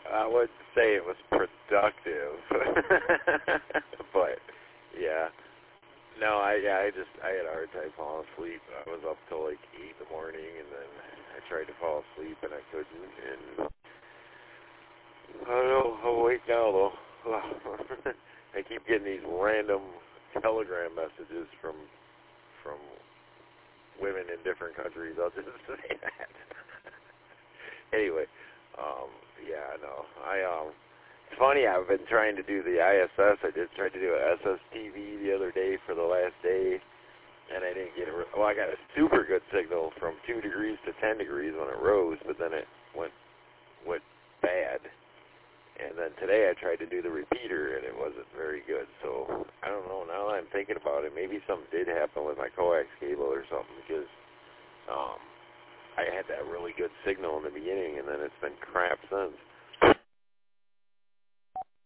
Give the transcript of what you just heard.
I would say it was productive, but yeah. No, I had a hard time falling asleep. I was up till like 8 in the morning, and then I tried to fall asleep, and I couldn't. And I don't know. I'm awake now, though. I keep getting these random telegram messages from women in different countries. I'll just say that. Anyway, yeah, no. It's funny, I've been trying to do the ISS. I did try to do an SSTV the other day for the last day, and I didn't get it. Well, I got a super good signal from 2 degrees to 10 degrees when it rose, but then it went bad. And then today I tried to do the repeater, and it wasn't very good. So I don't know. Now that I'm thinking about it, maybe something did happen with my coax cable or something, because I had that really good signal in the beginning, and then it's been crap since.